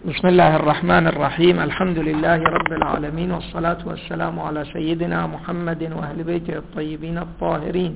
بسم الله الرحمن الرحيم. الحمد لله رب العالمين، والصلاة والسلام على سيدنا محمد وأهل بيته الطيبين الطاهرين،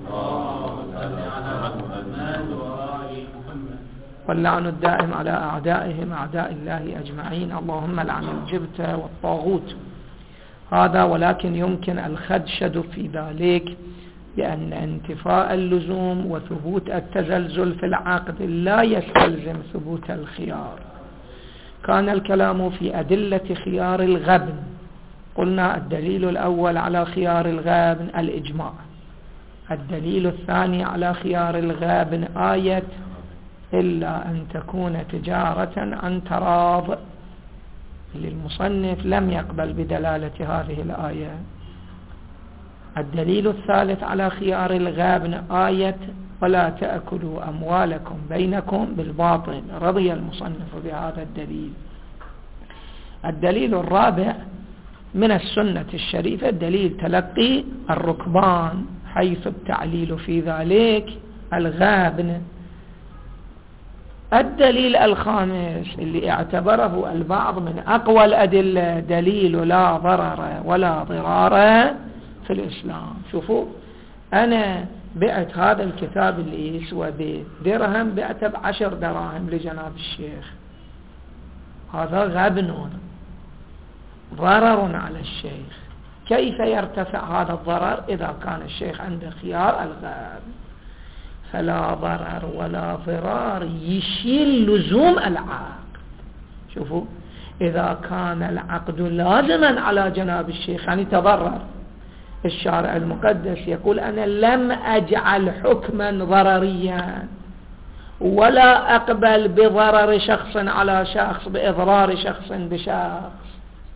واللعن الدائم على أعدائهم أعداء الله أجمعين. اللهم لعن الجبت والطاغوت. هذا ولكن يمكن الخدشة في ذلك بأن انتفاء اللزوم وثبوت التزلزل في العقد لا يستلزم ثبوت الخيار. كان الكلام في أدلة خيار الغبن. قلنا الدليل الأول على خيار الغبن الإجماع. الدليل الثاني على خيار الغبن آية إلا أن تكون تجارة عن تراض. للمصنف لم يقبل بدلالة هذه الآية. الدليل الثالث على خيار الغبن آية ولا تأكلوا أموالكم بينكم بالباطل. رضي المصنف بهذا الدليل. الدليل الرابع من السنة الشريفة دليل تلقي الركبان، حيث التعليل في ذلك الغبن. الدليل الخامس اللي اعتبره البعض من أقوى الأدلة دليل لا ضرر ولا ضرار في الإسلام. شوفوا، أنا بعت هذا الكتاب اللي يسوى بدرهم بعته ب10 دراهم لجناب الشيخ. هذا غبن، ضرر على الشيخ. كيف يرتفع هذا الضرر إذا كان الشيخ عنده خيار الغبن؟ فلا ضرر ولا ضرار يشيل لزوم العقد. شوفوا، إذا كان العقد لازما على جناب الشيخ يعني تضرر. الشارع المقدس يقول أنا لم أجعل حكما ضرريا ولا أقبل بضرر شخص على شخص بإضرار شخص بشخص.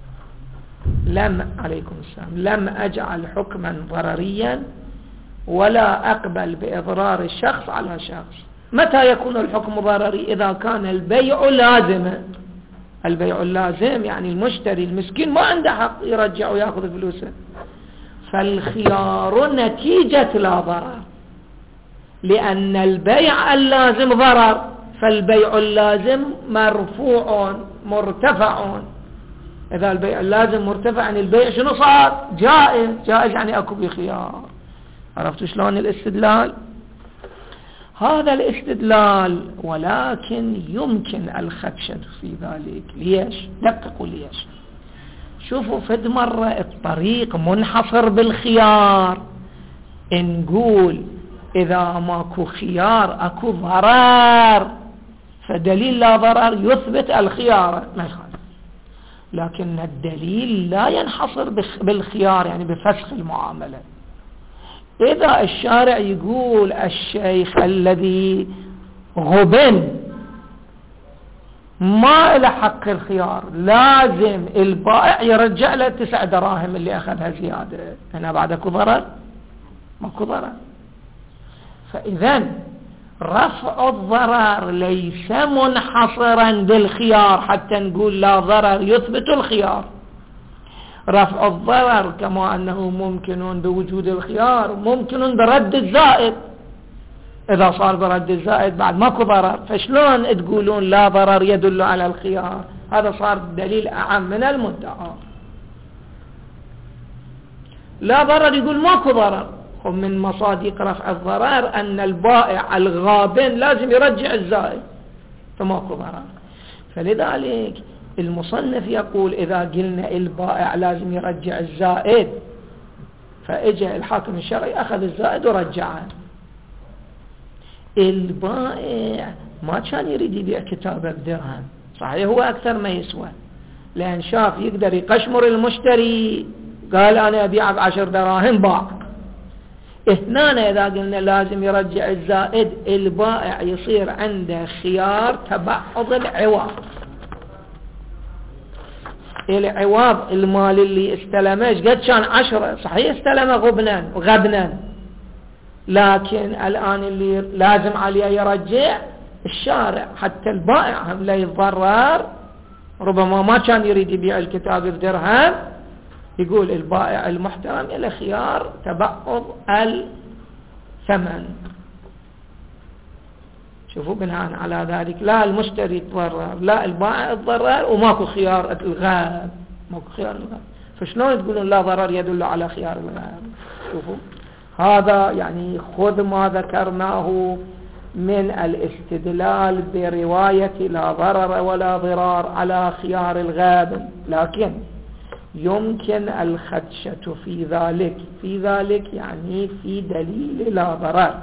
عليكم السلام. لم أجعل حكما ضرريا ولا أقبل بإضرار الشخص على شخص. متى يكون الحكم ضرري؟ إذا كان البيع لازما. البيع اللازم يعني المشتري المسكين ما عنده حق يرجع ويأخذ فلوسه. فالخيار نتيجة لا ضرر، لأن البيع اللازم ضرر، فالبيع اللازم مرفوع مرتفع. إذا البيع اللازم مرتفع يعني البيع شنو صار؟ جائز. جائز يعني أكو بخيار. عرفتوا شلون الاستدلال؟ هذا الاستدلال، ولكن يمكن الخدشة في ذلك. ليش؟ دققوا ليش. شوفوا، فد مرة الطريق منحصر بالخيار. نقول إذا ماكو خيار أكو ضرر، فدليل لا ضرر يثبت الخيار ما يخالف. لكن الدليل لا ينحصر بالخيار يعني بفسخ المعاملة. إذا الشارع يقول الشيخ الذي غبن ما له حق الخيار، لازم البائع يرجع له 9 دراهم اللي أخذها زيادة، هنا بعد اكو ضرر؟ ماكو ضرر. فإذا رفع الضرر ليس منحصرا بالخيار حتى نقول لا ضرر يثبت الخيار. رفع الضرر كما أنه ممكن بوجود الخيار ممكن برد الزائد. إذا صار برد الزائد بعد ماكو ضرر، فشلون تقولون لا ضرر يدل على الخيار؟ هذا صار دليل أعم من المدعى. لا ضرر يقول ماكو ضرر. ومن مصادق رفع الضرر أن البائع الغابن لازم يرجع الزائد، فماكو ضرر. فلذلك المصنف يقول إذا قلنا البائع لازم يرجع الزائد، فإجا الحاكم الشرعي أخذ الزائد ورجعه. البائع ما كان يريد يبيع كتابه بدرهم، صحيح هو أكثر ما يسوى، لأن شاف يقدر يقشمر المشتري، قال أنا أبيع ب10 دراهم باع. هنا إذا قلنا لازم يرجع الزائد، البائع يصير عنده خيار تبعض العوض. العوض المال اللي استلمه قد كان 10، صحيح استلمه غبنا، لكن الآن اللي لازم عليه يرجع الشارع حتى البائع هم لا يتضرر. ربما ما كان يريد يبيع الكتاب بدرهم، يقول البائع المحترم له خيار تبعض الثمن. شوفوا بناء على ذلك لا المشتري يتضرر لا البائع يتضرر وماكو خيار الغاب، ماكو خيار الغاب. فشلون تقولون لا ضرر يدل على خيار الغاب؟ شوفوا هذا يعني خذ ما ذكرناه من الاستدلال برواية لا ضرر ولا ضرار على خيار الغاب، لكن يمكن الخدشة في ذلك يعني في دليل لا ضرر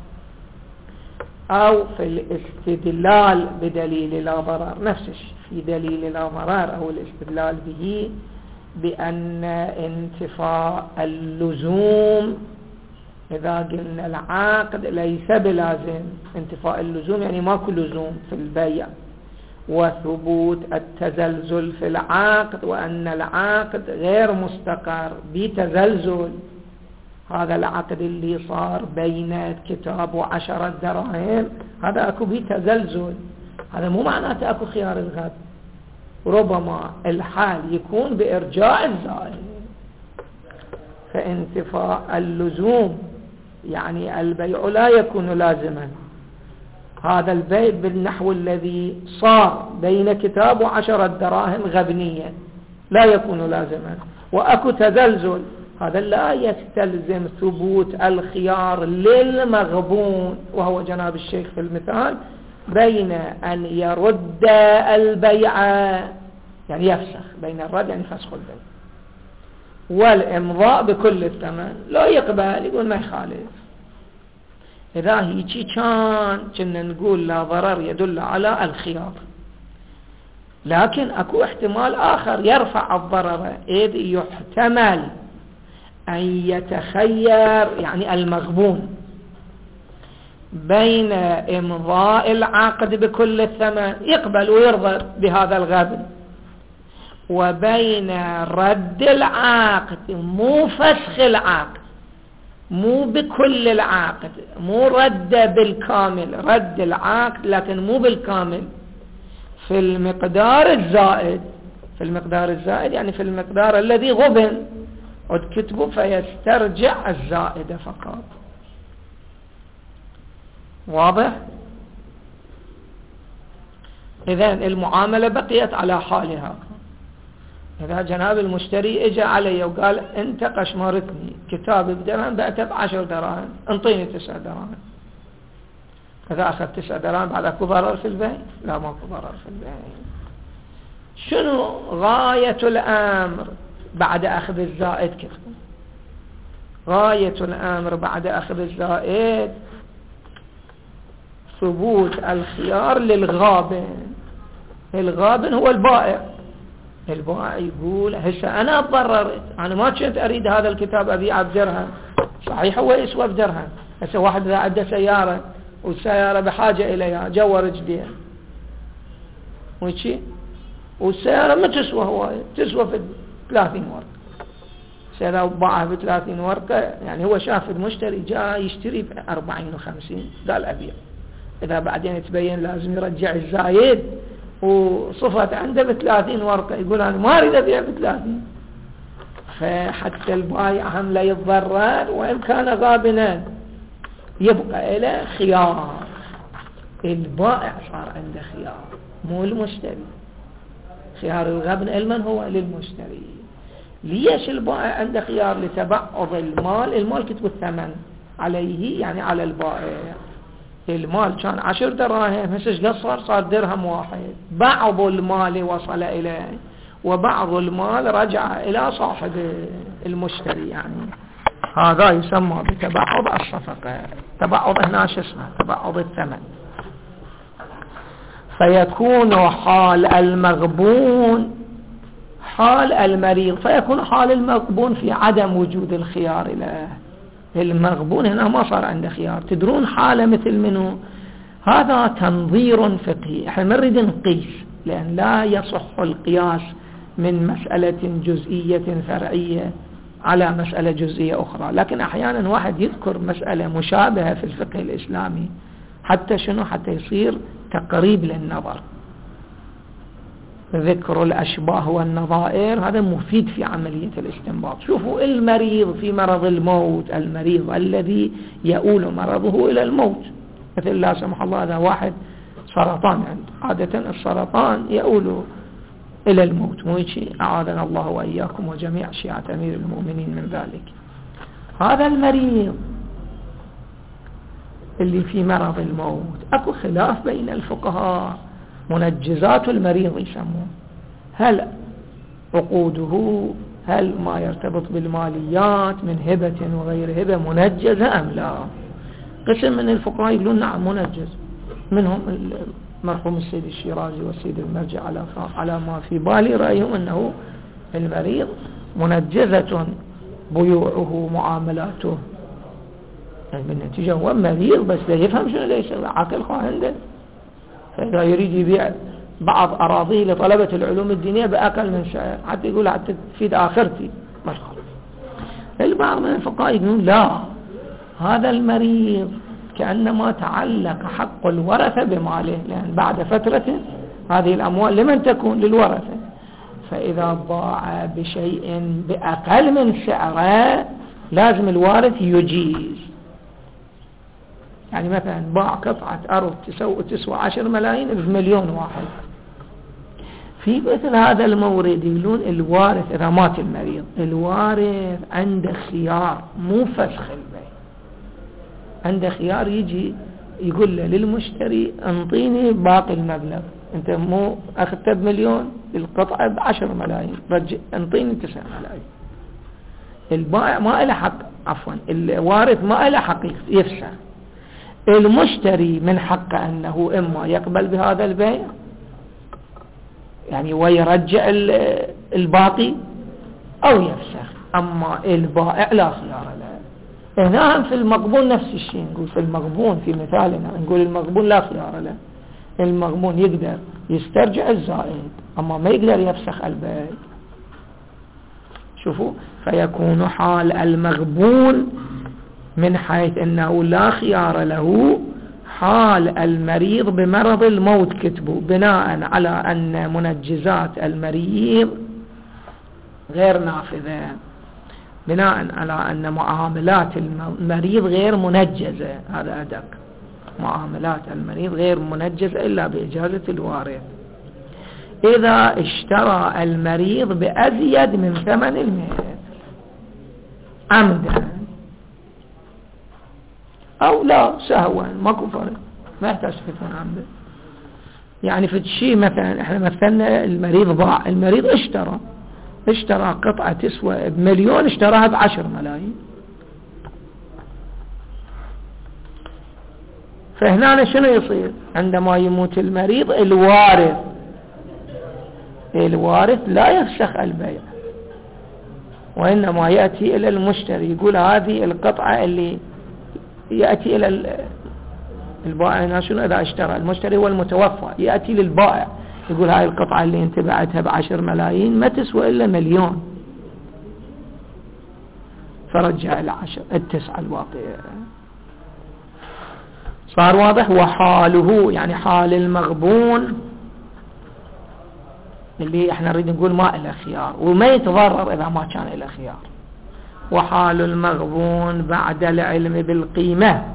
أو في الاستدلال بدليل لا ضرر، نفس الشيء في دليل لا ضرر أو الاستدلال به بأن انتفاء اللزوم، إذا قلنا العقد ليس بلازم، انتفاء اللزوم يعني ماكو لزوم في البيع، وثبوت التزلزل في العقد وأن العقد غير مستقر بتزلزل. هذا العقد اللي صار بين كتاب و10 دراهم هذا أكو بتزلزل، هذا مو معناته أكو خيار الغد، ربما الحال يكون بإرجاع الزائد. فانتفاء اللزوم يعني البيع لا يكون لازما، هذا البيع بالنحو الذي صار بين كتاب و10 دراهم غبنيا لا يكون لازما، وأكو تزلزل، هذا لا يستلزم ثبوت الخيار للمغبون، وهو جناب الشيخ في المثال بين أن يرد البيع يعني يفسخ، بين الرد يعني فسخ البيع والإمضاء بكل الثمن، لا يقبل يقول ما يخالف. إذا هيك كنا نقول لا ضرر يدل على الخيار، لكن أكو احتمال آخر يرفع الضرر، إذ يحتمل أن يتخير يعني المغبون بين إمضاء العقد بكل الثمن يقبل ويرضى بهذا الغبن، وبين رد العقد مو فسخ العقد، مو بكل العقد، مو رد بالكامل، رد العقد لكن مو بالكامل، في المقدار الزائد، في المقدار الزائد يعني في المقدار الذي غبن قد كتبه فيسترجع الزائد فقط. واضح؟ إذن المعاملة بقيت على حالها. إذا جناب المشتري اجى علي وقال انت قشمرتني كتاب بدرهم بعته ب10 دراهم، انطيني 9 دراهم، إذا أخذ 9 دراهم بعد أكو ضرر في البيع؟ لا ماكو ضرر في البيع. شنو غاية الأمر بعد أخذ الزائد؟ كيف غاية الأمر بعد أخذ الزائد؟ ثبوت الخيار للغابن. الغابن هو البائع. البائع يقول هسه أنا ضررت، أنا ما كنت أريد هذا الكتاب أبيعه بدرهم، صحيح هو يسوى بدرهم، هسه واحد إذا عنده سيارة والسيارة بحاجة إليها جور جديد وشي، والسيارة ما تسوى هواية، تسوى في 30 ورقة، سيارة باعها ب 30 ورقة، يعني هو شاف المشتري جاء يشتري ب40 و50 قال أبيع، إذا بعدين يتبين لازم يرجع الزايد وصفت عنده ب30 ورقة، يقول أنا ما أريد أبيع ب30. فحتى البائع هم لا يتضرر وإن كان غابنا يبقى له خيار. البائع صار عنده خيار مو المشتري، خيار الغبن المن هو للمشتري. ليش البائع عنده خيار؟ لتبعض المال كتب الثمن عليه يعني على البائع. المال كان 10 دراهم هسه ايش قصر؟ صار درهم واحد، بعض المال وصل إليه وبعض المال رجع إلى صاحب المشتري، يعني هذا يسمى بتبعض الصفقة. تبعض هنا شو اسمه؟ تبعض الثمن. فيكون حال المغبون حال المريض، فيكون حال المغبون في عدم وجود الخيار له. المغبون هنا ما صار عنده خيار. تدرون حالة مثل منه؟ هذا تنظير فقهي، احنا ما نريد نقيس لأن لا يصح القياس من مسألة جزئية فرعية على مسألة جزئية أخرى، لكن أحيانا واحد يذكر مسألة مشابهة في الفقه الإسلامي حتى شنو؟ حتى يصير تقريب للنظر. ذكر الأشباه والنظائر هذا مفيد في عملية الاستنباط. شوفوا المريض في مرض الموت، المريض الذي يؤول مرضه إلى الموت مثل لا سمح الله هذا واحد سرطان عنده، عادة السرطان يؤول إلى الموت، مو شيء أعاذنا الله وإياكم وجميع شيعة أمير المؤمنين من ذلك. هذا المريض اللي في مرض الموت أكو خلاف بين الفقهاء، منجزات المريض يسمون، هل عقوده، هل ما يرتبط بالماليات من هبة وغير هبة منجزة أم لا؟ قسم من الفقهاء يقولون نعم منجز، منهم المرحوم السيد الشيرازي والسيد المرجع على ما في بالي رأيهم أنه المريض منجزة بيوعه معاملاته، يعني بالنتيجة هو مريض بس لا يفهم شنو ليس عقل عنده، فإذا يريد يبيع بعض أراضيه لطلبة العلوم الدينية بأقل من سعر حتى يقول حتى تفيد آخرتي ما خالف. البعض من الفقهاء يقولون لا، هذا المريض كأنما تعلق حق الورثة بماله، لأن بعد فترة هذه الأموال لمن تكون؟ للورثة، فإذا باع بشيء بأقل من سعره لازم الوارث يجيز. يعني مثلا باع قطعة أرض تسوى 10 ملايين بمليون واحد، في مثل هذا المورد يقولون الوارث إذا مات المريض الوارث عنده خيار، مو فسخ البيع، عنده خيار، يجي يقول له للمشتري انطيني باقي المبلغ، انت مو اخذته بمليون، القطعة ب10 ملايين، رجع انطيني 9 ملايين. البائع ما له حق، عفوا الوارث ما له حق يفسخ، المشتري من حقه أنه إما يقبل بهذا البيع يعني ويرجع الباقي أو يفسخ، أما البائع لا خيار له. هنا في المغبون نفس الشيء، نقول في المغبون في مثالنا نقول المغبون لا خيار له، المغبون يقدر يسترجع الزائد أما ما يقدر يفسخ البيع. شوفوا، فيكون حال المغبون من حيث أنه لا خيار له حال المريض بمرض الموت كتبوا، بناء على أن منجزات المريض غير نافذة، بناء على أن معاملات المريض غير منجزة، هذا أدق، معاملات المريض غير منجزة إلا بإجازة الوارث. إذا اشترى المريض بأزيد من ثمن المثل عمدا أو لا سهوا، ماكو فرق، ما يحتاج تكون عمدا. يعني في الشيء مثلا احنا مثلنا المريض باع، المريض اشترى قطعة تسوى بمليون اشتراها ب10 ملايين، فهنا شنو يصير عندما يموت المريض؟ الوارث لا يفسخ البيع، وإنما يأتي إلى المشتري يقول هذه القطعة اللي يأتي إلى البائع. شنو إذا اشترى المشتري هو المتوفى، يأتي للبائع يقول هاي القطعة اللي انت بعتها ب10 ملايين ما تسوى إلا مليون، فرجع 9 الواقع. صار واضح؟ وحاله يعني حال المغبون اللي احنا نريد نقول ما إلى خيار وما يتضرر إذا ما كان إلى خيار. وحال المغبون بعد العلم بالقيمة،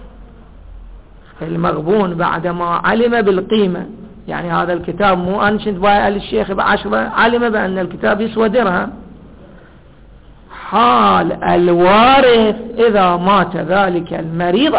المغبون بعد ما علم بالقيمة، يعني هذا الكتاب مو أنا كنت بايع للشيخ ب10، علم بأن الكتاب يسوى درهم. حال الوارث إذا مات ذلك المريض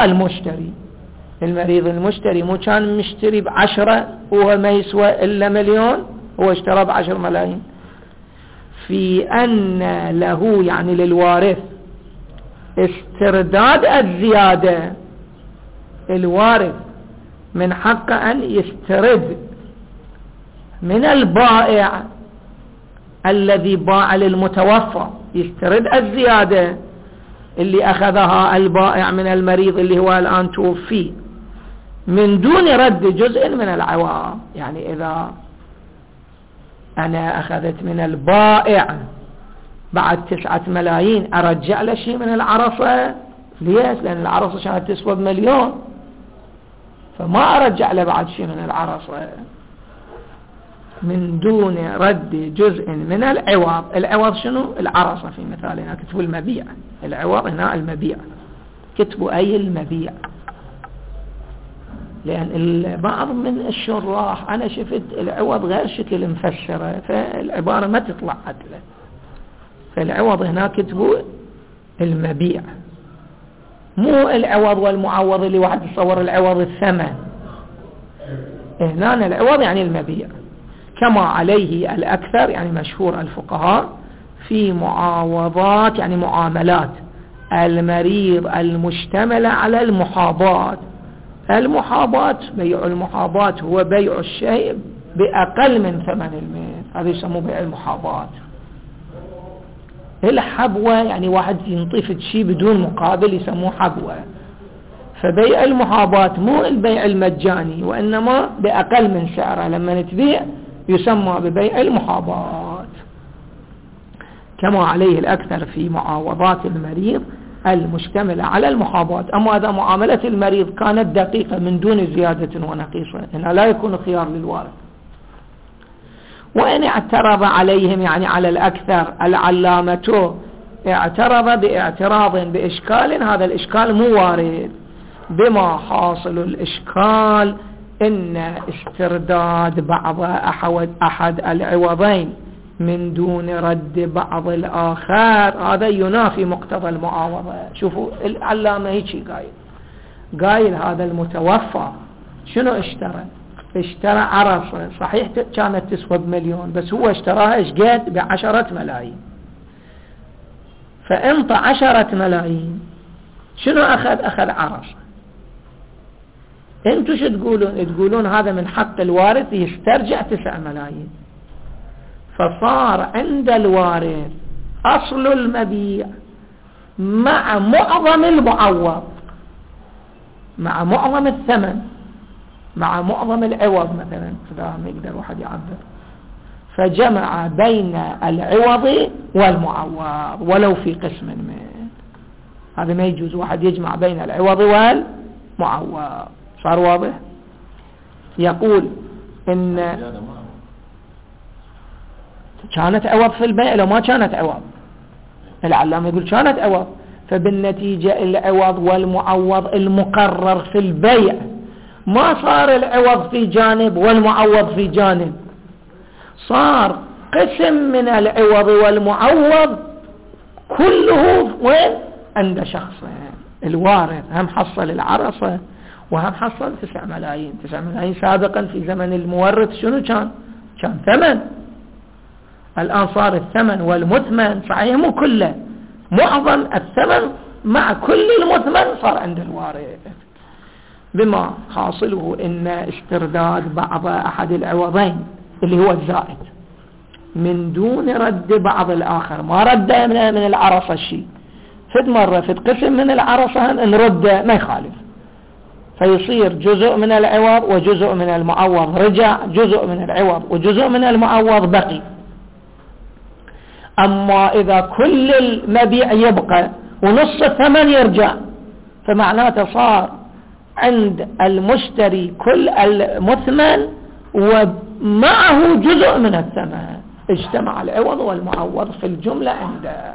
المشتري مو كان مشتري ب10 وهو ما يسوى إلا مليون، هو اشترى ب10 ملايين، في أن له يعني للوارث استرداد الزيادة. الوارث من حق أن يسترد من البائع الذي باع للمتوفى، يسترد الزيادة اللي أخذها البائع من المريض اللي هو الآن توفي من دون رد جزء من العوام. يعني إذا أنا أخذت من البائع بعد 9 ملايين أرجع له شيء من العرصة، ليش؟ لأن العرصة كانت تسوى بمليون، فما أرجع له بعد شيء من العرصة من دون رد جزء من العوض. العوض شنو؟ العرصة في مثالنا كتبوا المبيع، العوض هنا المبيع، كتبوا أي المبيع. لأن بعض من الشراح أنا شفت العوض غير شكل مفسرة، فالعبارة ما تطلع عدلة. فالعوض هناك كتبوا المبيع، مو العوض والمعوض اللي واحد يصور العوض الثمن. هنا العوض يعني المبيع، كما عليه الأكثر يعني مشهور الفقهاء في معاوضات يعني معاملات المريض المشتملة على المحاضات. المحاضات، بيع المحاضات هو بيع الشيء بأقل من ثمن المثل، هذا يسموه بيع المحاضات. الحبوة يعني واحد ينطف شيء بدون مقابل يسموه حبوة. فبيع المحاضات مو البيع المجاني، وإنما بأقل من سعره لما تبيع يسمى ببيع المحاضات، كما عليه الأكثر في معاوضات المريض المشتملة على المحاضات. أما إذا معاملة المريض كانت دقيقة من دون زيادة ونقيصة هنا لا يكون خيار للوارث. وإن اعترض عليهم يعني على الأكثر العلامة اعترض باعتراض بإشكال، هذا الإشكال مو وارد، بما حاصل الإشكال إن استرداد بعض أحد العوضين من دون رد بعض الآخر هذا ينافي مقتضى المعاوضة. شوفوا العلامة هيك قايل هذا المتوفى شنو اشترى؟ اشترى عرصة، صحيح كانت تسوى ب1,000,000 بس هو اشتراها ايش قد؟ ب10 ملايين. فانت 10 ملايين شنو أخذ عرصة. انتوا شو تقولون هذا من حق الوارث يسترجع 9 ملايين. فصار عند الوارث أصل المبيع مع معظم المعوض، مع معظم الثمن، مع معظم العوض مثلا، إذا ما يقدر واحد يعبر، فجمع بين العوض والمعوض ولو في قسم من هذا. ما يجوز واحد يجمع بين العوض والمعوض. صار واضح؟ يقول إن كانت عوض في البيع لو ما كانت عوض، العلامة يقول كانت عوض، فبالنتيجة العوض والمعوض المقرر في البيع ما صار العوض في جانب والمعوض في جانب، صار قسم من العوض والمعوض كله وين؟ عند شخصين. الوارث هم حصل العرصة وهم حصل 9 ملايين. 9 ملايين سابقا في زمن المورث شنو كان ثمن. الآن صار الثمن والمثمن، صحيح مو كله، معظم الثمن مع كل المثمن صار عند الوارث، بما حاصله إن استرداد بعض أحد العوضين اللي هو الزائد من دون رد بعض الآخر. ما رد من العرصة الشيء، فد مرة فد قسم من العرصة نرد ما يخالف، فيصير جزء من العوض وجزء من المعوض رجع، جزء من العوض وجزء من المعوض بقي. أما إذا كل المبيع يبقى ونص الثمن يرجع، فمعناته صار عند المشتري كل المثمن ومعه جزء من الثمن، اجتمع العوض والمعوض في الجملة عنده.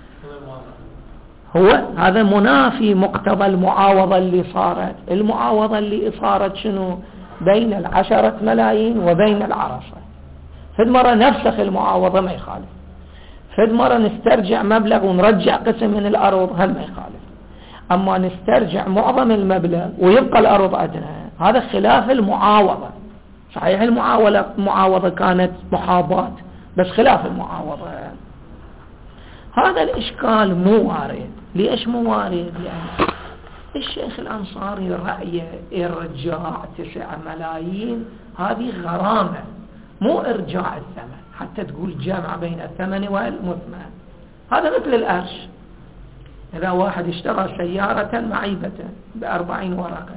هو هذا منافي مقتضى المعاوضة اللي صارت. المعاوضة اللي صارت شنو؟ بين 10 ملايين وبين العرصة. فد مرة نفسخ المعاوضة ما يخالف، فد مرة نسترجع مبلغ ونرجع قسم من الأرض هم ما يخالف. أما نسترجع معظم المبلغ ويبقى الأرض أدنى، هذا خلاف المعاوضة. صحيح المعاوضة كانت محاضات بس خلاف المعاوضة. هذا الإشكال مو وارد. ليش مو وارد؟ لأن الشيخ الأنصاري رأيه إرجاع 9 ملايين هذه غرامة مو إرجاع الثمن، حتى تقول جمع بين الثمن والمثمن. هذا مثل الأرش، إذا واحد اشترى سيارة معيبة ب40 ورقة،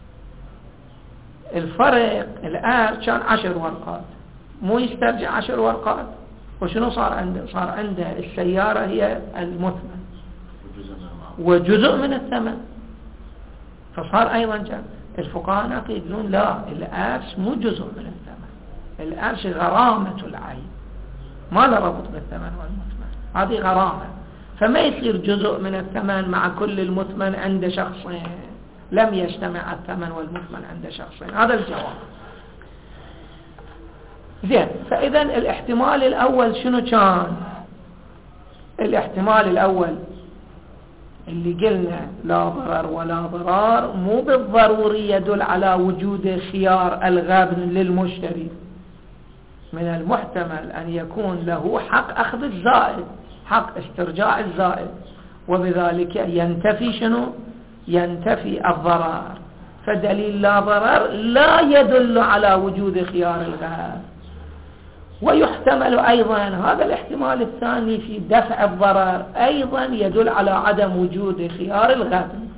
الفرق الأرش كان 10 ورقات، مو يسترجع 10 ورقات. وشنو صار عنده؟ صار عنده السيارة هي المثمن وجزء من الثمن، فصار أيضا جمع. الفقهاء يقولون لا، الأرش مو جزء من الثمن، الأرش غرامة العين، ما له ربط بالثمن والمثمن، هذه غرامة. فما يصير جزء من الثمن مع كل المثمن عند شخصين، لم يجتمع الثمن والمثمن عند شخصين. هذا الجواب. زين، فإذا الاحتمال الأول شنو كان؟ الاحتمال الأول اللي قلنا لا ضرر ولا ضرار مو بالضروري يدل على وجود خيار الغبن للمشتري. من المحتمل أن يكون له حق أخذ الزائد، حق استرجاع الزائد، وبذلك ينتفي شنو؟ ينتفي الضرر. فدليل لا ضرر لا يدل على وجود خيار الغبن. ويحتمل أيضا هذا الاحتمال الثاني في دفع الضرر أيضا يدل على عدم وجود خيار الغبن.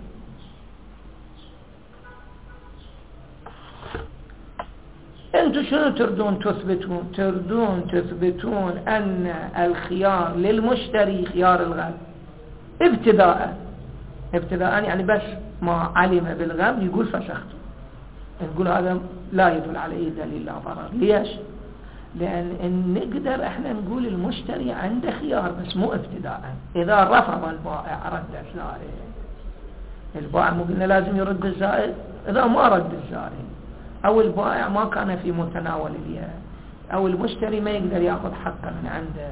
أنتم شنو تردون تثبتون؟ تردون تثبتون أن الخيار للمشتري خيار الغبن ابتداء يعني بس ما علم بالغبن يقول فسخته، نقول هذا لا يدل عليه دليل لا ضرر. ليش؟ لأن نقدر احنا نقول المشتري عنده خيار بس مو ابتداء. إذا رفض البائع رد الزائد، البائع مو قلنا لازم يرد الزائد؟ إذا ما رد الزائد أو البائع ما كان في متناول اليد أو المشتري ما يقدر يأخذ حقه من عنده،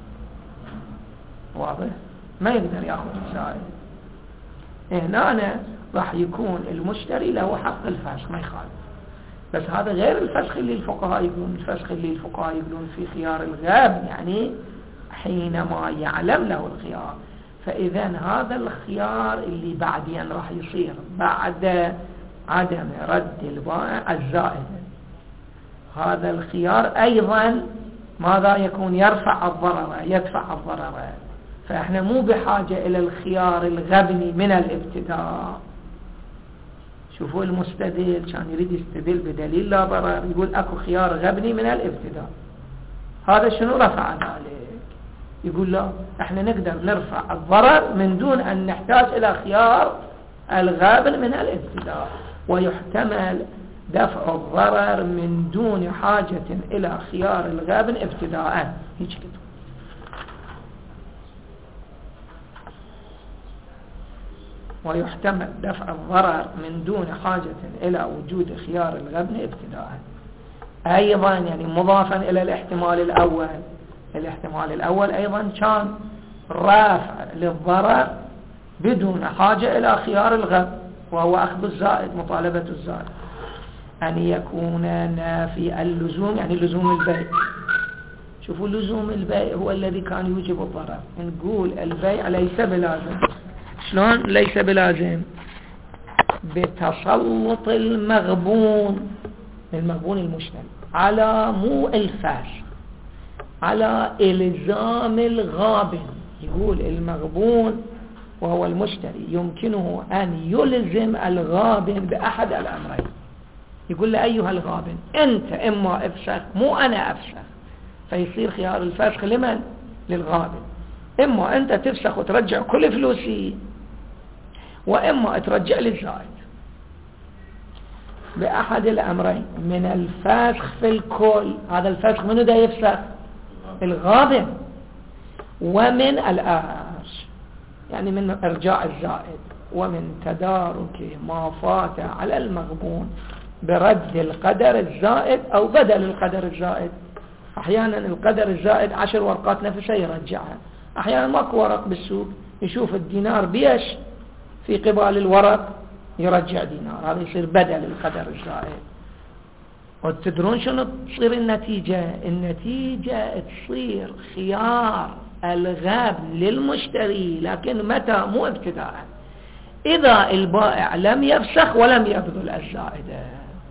واضح؟ ما يقدر يأخذ الزائد. هنا راح يكون المشتري له حق الفسخ ما يخالف. بس هذا غير الفسخ اللي الفقهاء يقولون. الفسخ اللي الفقهاء يقولون في خيار الغبن يعني حينما يعلم له الخيار. فإذا هذا الخيار اللي بعدين راح يصير بعد عدم رد البائع الزائد، هذا الخيار أيضا ماذا يكون؟ يرفع الضرر، يدفع الضرر. فإحنا مو بحاجة إلى الخيار الغبني من الابتداء. شوفوا المستدل كان يريد يستدل بدليل لا ضرر، يقول اكو خيار غبني من الابتداء. هذا شنو رفع ذلك؟ يقول لا، احنا نقدر نرفع الضرر من دون ان نحتاج الى خيار الغبن من الابتداء. ويحتمل دفع الضرر من دون حاجة الى خيار الغبن ابتداء. هيك كده. ويحتمل دفع الضرر من دون حاجة إلى وجود خيار الغبن ابتداء. أيضا يعني مضافا إلى الاحتمال الأول. الاحتمال الأول أيضا كان رافع للضرر بدون حاجة إلى خيار الغبن، وهو أخذ الزائد، مطالبة الزائد. أن يكون نافي اللزوم يعني لزوم البيع. شوفوا لزوم البيع هو الذي كان يوجب الضرر. نقول البيع ليس بلازم. شلون ليس بلازم؟ بتسلط المغبون المشتري على مو الفاس، على إلزام الغابن. يقول المغبون وهو المشتري يمكنه أن يلزم الغابن بأحد الأمرين. يقول له أيها الغابن أنت إما أفسخ مو أنا أفسخ، فيصير خيار الفسخ لمن؟ للغابن. إما أنت تفسخ وترجع كل فلوسي، وإما ترجع لي الزائد. بأحد الأمرين، من الفسخ في الكل. هذا الفسخ منو دا يفسخ؟ الغابن. ومن الآش يعني من إرجاع الزائد، ومن تدارك ما فات على المغبون برد القدر الزائد أو بدل القدر الزائد. أحيانا القدر الزائد 10 ورقات نفسها يرجعها، أحيانا ماكو ورق بالسوق يشوف الدينار بيش في قبال الورق يرجع دينار، هذا يصير بدل القدر الزائد. وتدرون شنو تصير النتيجة؟ النتيجة تصير خيار الغبن للمشتري، لكن متى؟ مو ابتداء، إذا البائع لم يفسخ ولم يبذل الزائدة.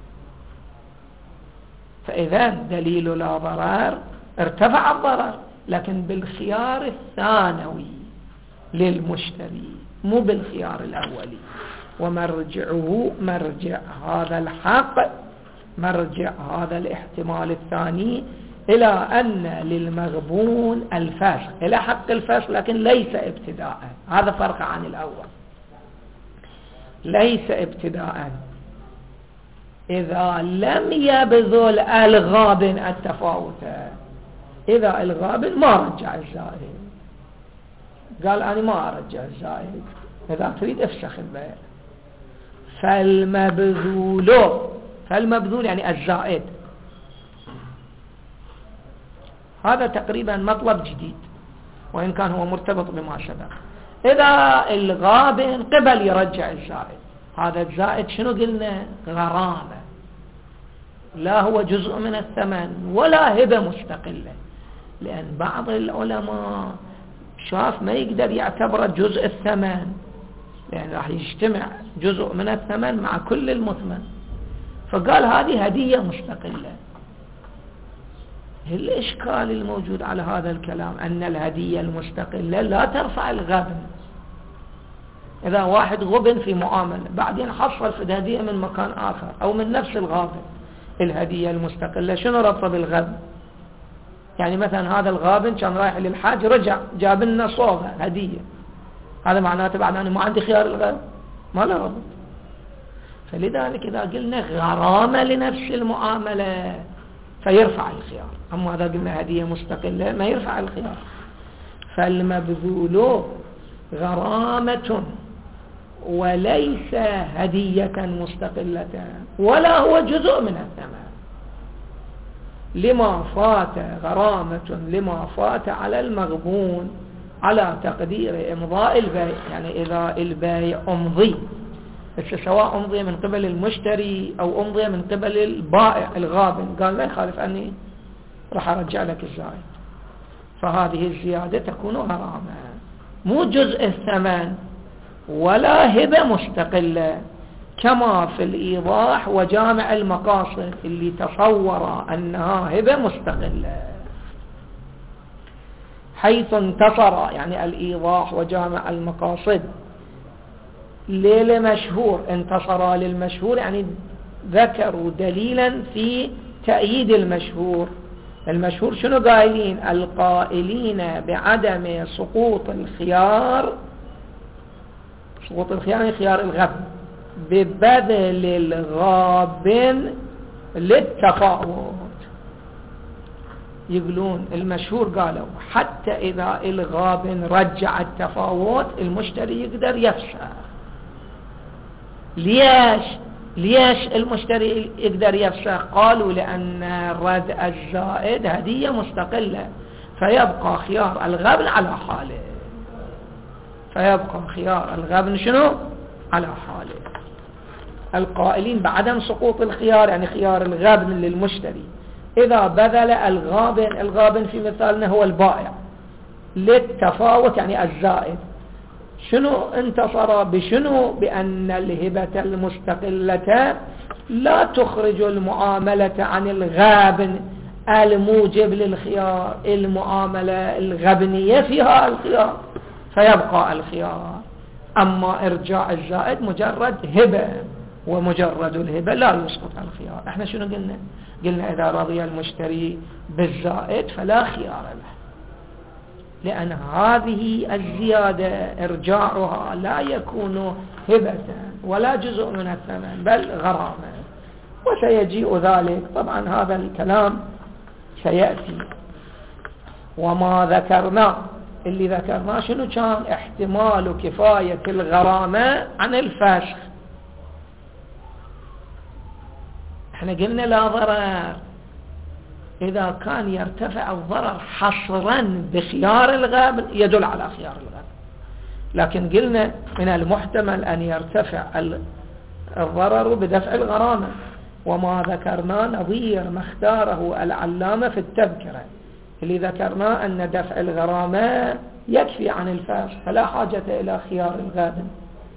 فإذا دليل لا ضرر ارتفع الضرر، لكن بالخيار الثانوي للمشتري مو بالخيار الأولي. ومرجعه مرجع هذا الحق، مرجع هذا الاحتمال الثاني إلى أن للمغبون الفسخ، إلى حق الفسخ لكن ليس ابتداء. هذا فرق عن الأول. ليس ابتداء إذا لم يبذل الغابن التفاوت. إذا الغابن ما رجع الزائد، قال أنا ما أرجع الزائد، إذا تريد افسخ البيع، فالمبذول يعني الزائد. هذا تقريبا مطلب جديد وإن كان هو مرتبط بما سبق. إذا الغابن قبل يرجع الزائد، هذا الزائد شنو قلنا؟ غرامة، لا هو جزء من الثمن ولا هبة مستقلة، لأن بعض العلماء شاف ما يقدر يعتبره جزء الثمن، لأن راح يجتمع جزء من الثمن مع كل المثمن، فقال هذه هدية مستقلة. الإشكال الموجود على هذا الكلام أن الهدية المستقلة لا ترفع الغبن. إذا واحد غبن في معاملة بعدين حصل في هدية من مكان آخر أو من نفس الغابن، الهدية المستقلة شنو ربطه بالغبن؟ يعني مثلا هذا الغابن كان رايح للحاج رجع جاب لنا صوغة هدية، هذا معناته بعد أنا ما عندي خيار الغبن؟ ما له ربط. فلذلك إذا قلنا غرامة لنفس المعاملة فيرفع الخيار، أما إذا قلنا هدية مستقلة ما يرفع الخيار. فالمبذول غرامة وليس هدية مستقلة ولا هو جزء من الثمن، لما فات غرامة لما فات على المغبون على تقدير إمضاء البيع. يعني إذا البيع أمضي، سواء أمضي من قبل المشتري أو أمضي من قبل البائع الغابن، قال لا يخالف أني راح أرجع لك الزائد، فهذه الزيادة تكون غرامة مو جزء الثمن ولا هبة مستقلة، كما في الإيضاح وجامع المقاصد اللي تصور أنها هبة مستقلة، حيث انتصر يعني الإيضاح وجامع المقاصد للمشهور، انتصر للمشهور يعني ذكروا دليلا في تأييد المشهور. المشهور شنو قائلين؟ القائلين بعدم سقوط الخيار، سقوط الخيار يعني خيار الغبن، ببذل الغابن للتفاوت. يقولون المشهور قالوا حتى إذا الغابن رجع التفاوت المشتري يقدر يفسخ. ليش المشتري يقدر يفسخ؟ قالوا لأن رد الزائد هدية مستقلة، فيبقى خيار الغبن على حاله، فيبقى خيار الغبن شنو؟ على حاله. القائلين بعدم سقوط الخيار يعني خيار الغبن للمشتري إذا بذل الغابن في مثالنا هو البائع للتفاوت يعني الزائد. شنو انتصر بشنو؟ بأن الهبة المستقلة لا تخرج المعاملة عن الغابن الموجب للخيار، المعاملة الغبنية فيها الخيار فيبقى الخيار، أما إرجاع الزائد مجرد هبة، ومجرد الهبة لا يسقط الخيار. احنا شنو قلنا إذا رضي المشتري بالزائد فلا خيار له، لأن هذه الزيادة إرجاعها لا يكون هبة ولا جزء من الثمن بل غرامة، وسيجيء ذلك طبعا هذا الكلام سيأتي. وما ذكرنا اللي ذكرناه شنو كان؟ احتمال كفاية الغرامة عن الفسخ. احنا قلنا لا ضرر إذا كان يرتفع الضرر حصرا بخيار الغابن يدل على خيار الغابن، لكن قلنا من المحتمل أن يرتفع الضرر بدفع الغرامة، وما ذكرنا نظير ما اختاره العلامة في التذكرة اللي ذكرنا أن دفع الغرامة يكفي عن الفسخ فلا حاجة إلى خيار الغابن.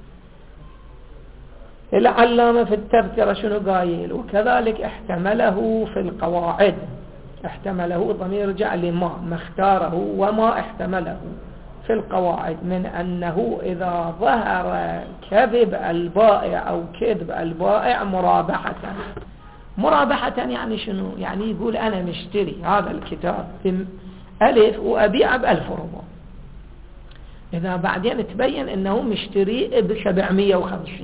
العلامة في التذكرة شنو قايل؟ وكذلك احتمله في القواعد، احتمله ضمير رجع لما اختاره وما احتمله في القواعد من أنه إذا ظهر كذب البائع أو كذب البائع مرابحة يعني شنو؟ يعني يقول أنا مشتري هذا الكتاب بألف وأبيع ب1000 ربع، إذا بعدين تبين أنه مشتري ب750،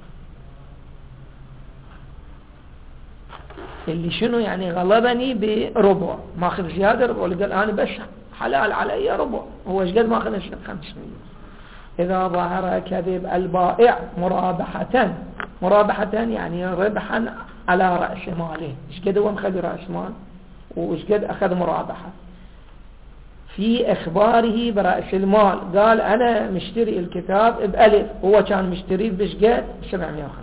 اللي شنو يعني غلبني بربع، ماخذ زيادة ربع، اللي قال أنا بس حلال علي ربع، هو ايش قد ماخذ 500. إذا ظهر كذب البائع مرابحة مرابحة يعني ربحا على رأس ماله. إيش قد هو مخذ رأس مال وإيش قد أخذ مرابحة. في إخباره برأس المال قال أنا مشتري الكتاب بألف، هو كان مشتري بشقد 750،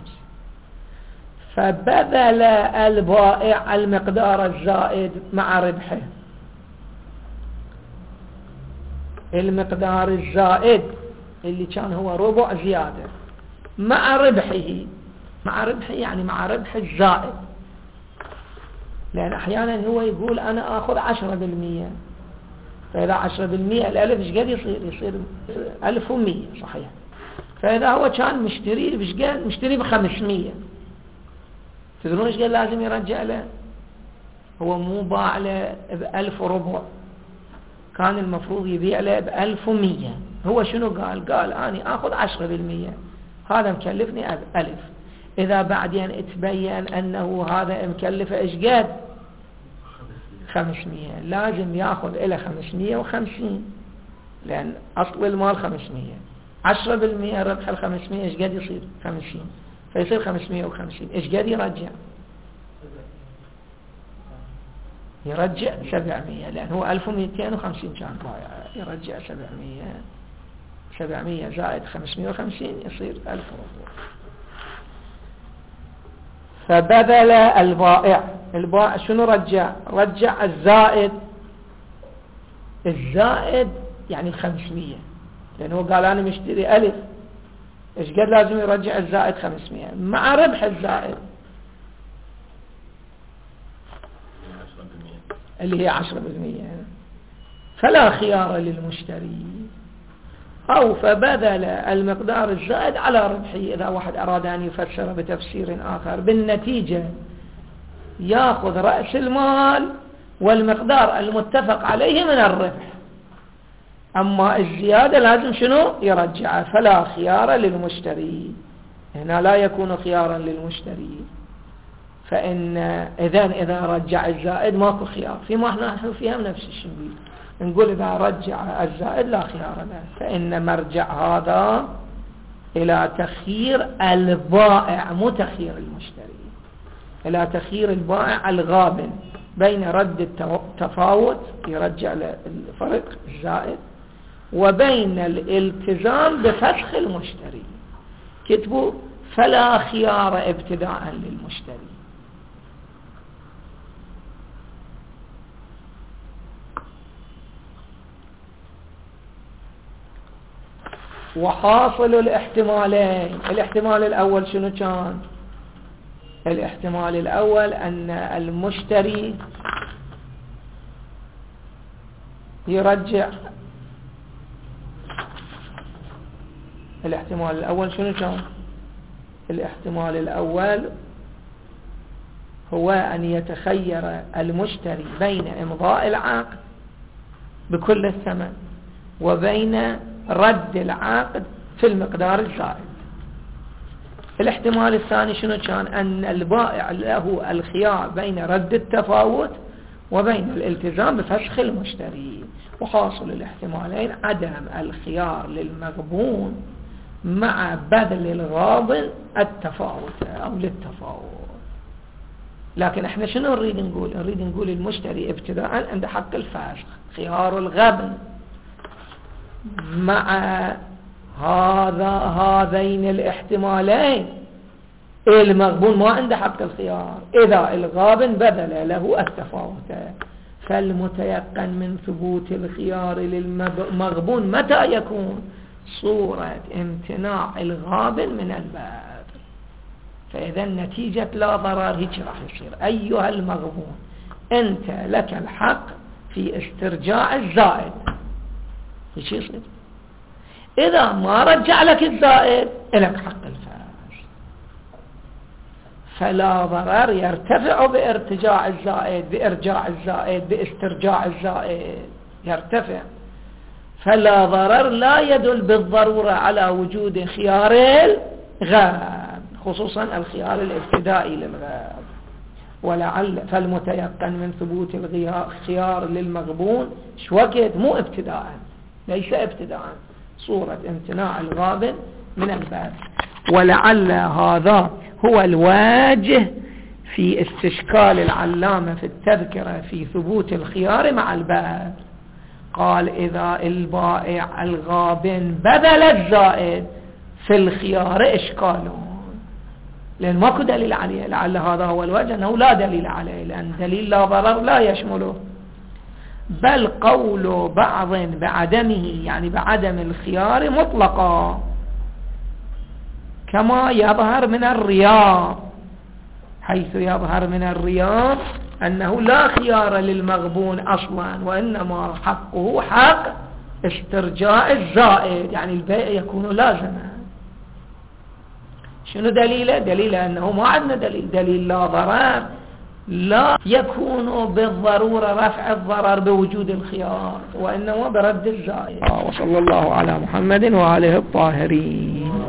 فبذل البائع المقدار الزائد مع ربحه. المقدار الزائد اللي كان هو ربع زيادة مع ربحه، مع ربحه يعني مع ربح الزائد، لأن أحيانا هو يقول أنا أخذ 10%، فإذا 10% الألف إيش قد يصير 1100 صحيح. فإذا هو كان مشتري بشقد مشتري ب500، تدرون إيش قد لازم يرجع له؟ هو مو باع له ب1000 وربع، كان المفروض يبيع له ب1100. هو شنو قال؟ قال أنا أخذ 10%، هذا مكلفني 1000. إذا بعدين تبين أنه هذا مكلفه إيش قد 500، لازم يأخذ إلى 550، لأن أصل المال 500. 10% ربح 500 إيش قد يصير 50، فيصير 550. إيش قد يرجع 700، لأن هو 1250 كان بايع، يرجع 700 زائد 550 يصير 1000 ربع. فبذل البائع شنو رجع الزائد يعني 500، لأنه قال أنا مشتري 1000، إيش قد لازم يرجع الزائد 500 مع ربح الزائد اللي هي 10%. فلا خيار للمشتري. أو فبذل المقدار الزائد على ربحه، إذا واحد أراد أن يفسر بتفسير آخر، بالنتيجة يأخذ رأس المال والمقدار المتفق عليه من الربح، أما الزيادة لازم شنو يرجعه. فلا خيار للمشتري، هنا لا يكون خيارا للمشتري. فإن إذا رجع الزائد ماكو خيار. فيما نحن فيها نفس الشيء، نقول إذا رجع الزائد لا خيار له، فإن مرجع هذا إلى تخيير البائع مو تخيير المشتري، إلى تخيير البائع الغابن بين رد التفاوت يرجع الفرق الزائد، وبين الالتزام بفسخ المشتري. كتبوا فلا خيار ابتداء للمشتري. وحاصل الاحتمالين. الاحتمال الأول شنو كان؟ الاحتمال الأول أن المشتري يرجع. الاحتمال الأول شنو كان؟ الاحتمال الأول هو أن يتخير المشتري بين إمضاء العقد بكل الثمن وبين رد العقد في المقدار الزائد. الاحتمال الثاني شنو كان؟ أن البائع له الخيار بين رد التفاوت وبين الالتزام بفسخ المشتري. وحاصل الاحتمالين عدم الخيار للمغبون مع بذل الغابن التفاوت أو للتفاوت. لكن احنا شنو نريد نقول؟ نريد نقول المشتري ابتداء عند حق الفسخ، خيار الغبن مع هذين الاحتمالين. المغبون ما عنده حق الخيار إذا الغابن بذل له التفاوت. فالمتيقن من ثبوت الخيار للمغبون متى يكون؟ صورة امتناع الغابن من الباب. فإذا نتيجة لا ضرر هيك راح يصير. أيها المغبون أنت لك الحق في استرجاع الزائد، هيك يصير. إذا ما رجع لك الزائد لك حق الفاس. فلا ضرر يرتفع بارتجاع الزائد، بإرجاع الزائد، باسترجاع الزائد يرتفع. فلا ضرر لا يدل بالضرورة على وجود خيار الغاب، خصوصا الخيار الابتدائي للغاب. ولعل فالمتيقن من ثبوت الخيار للمغبون شو وقت؟ مو ابتداء، ليس ابتداء، صورة امتناع الغابن من الباب. ولعل هذا هو الواجه في استشكال العلامة في التذكرة في ثبوت الخيار مع البائع. قال إذا البائع الغابن بذل الزائد في الخيار إشكاله، لأن ماكو دليل عليه. لعل هذا هو الوجه أنه لا دليل عليه، لأن دليل لا ضرر لا يشمله. بل قول بعض بعدمه يعني بعدم الخيار مطلقا، كما يظهر من الرياض، حيث يظهر من الرياض أنه لا خيار للمغبون أصلا، وإنما حقه حق استرجاع الزائد، يعني البيع يكون لازما. شنو دليله؟ دليله أنه ما عندنا دليل لا ضرر لا يكون بالضرورة رفع الضرر بوجود الخيار، وإنما برد الزائد. وصلى الله على محمد وآله الطاهرين.